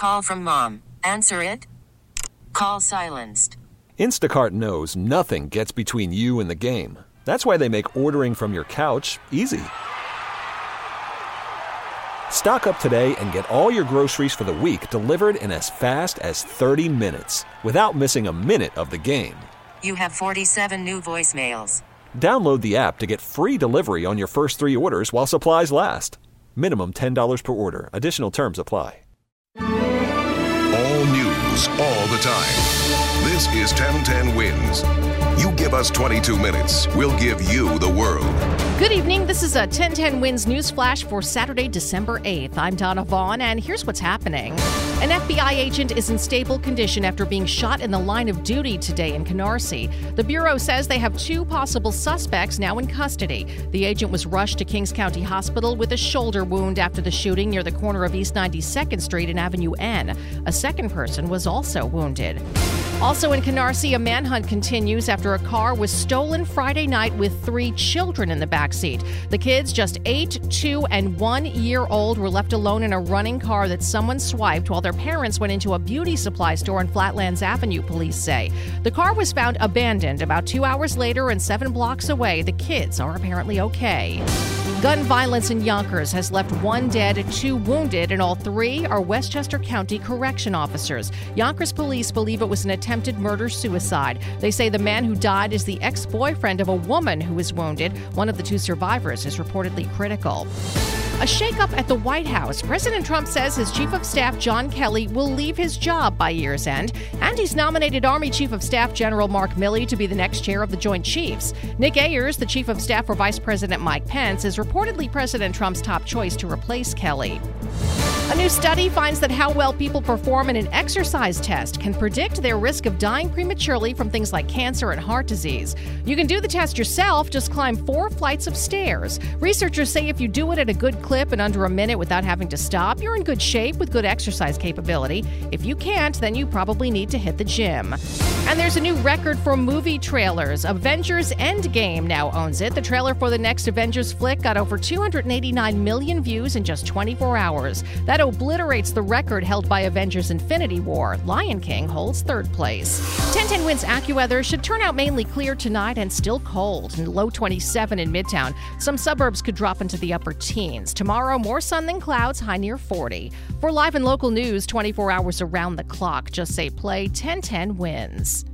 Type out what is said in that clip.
call from mom. Answer it. Call silenced. Instacart knows nothing gets between you and the game. That's why they make ordering from your couch easy. Stock up today and get all your groceries for the week delivered in as fast as 30 minutes without missing a minute of the game. You have 47 new voicemails. Download the app to get free delivery on your first 3 orders while supplies last. Minimum $10 per order. Additional terms apply. All news, all the time. This is 1010 Wins. You give us 22 minutes, we'll give you the world. Good evening. This is a 1010 Wins news flash for Saturday, December 8th. I'm Donna Vaughn, and here's what's happening. An FBI agent is in stable condition after being shot in the line of duty today in Canarsie. The Bureau says they have 2 possible suspects now in custody. The agent was rushed to Kings County Hospital with a shoulder wound after the shooting near the corner of East 92nd Street and Avenue N. A second person was also wounded. Also in Canarsie, a manhunt continues after a car was stolen Friday night with 3 children in the backseat. The kids, just 8, 2, and 1 year old, were left alone in a running car that someone swiped while their parents went into a beauty supply store on Flatlands Avenue, police say. The car was found abandoned about 2 hours later and 7 blocks away. The kids are apparently okay. Gun violence in Yonkers has left 1 dead, 2 wounded, and all 3 are Westchester County correction officers. Yonkers police believe it was an attempted murder-suicide. They say the man who died is the ex-boyfriend of a woman who was wounded. One of the 2 survivors is reportedly critical. A shakeup at the White House. President Trump says his Chief of Staff, John Kelly, will leave his job by year's end, and he's nominated Army Chief of Staff General Mark Milley to be the next chair of the Joint Chiefs. Nick Ayers, the Chief of Staff for Vice President Mike Pence, is reportedly President Trump's top choice to replace Kelly. A new study finds that how well people perform in an exercise test can predict their risk of dying prematurely from things like cancer and heart disease. You can do the test yourself, just climb 4 flights of stairs. Researchers say if you do it at a good clip in under a minute without having to stop, you're in good shape with good exercise capability. If you can't, then you probably need to hit the gym. And there's a new record for movie trailers. Avengers Endgame now owns it. The trailer for the next Avengers flick got over 289 million views in just 24 hours. That obliterates the record held by Avengers Infinity War. Lion King holds 3rd place. 1010 Wins AccuWeather should turn out mainly clear tonight and still cold. And low 27 in Midtown. Some suburbs could drop into the upper teens. Tomorrow, more sun than clouds, high near 40. For live and local news 24 hours around the clock, just say play 1010 Wins.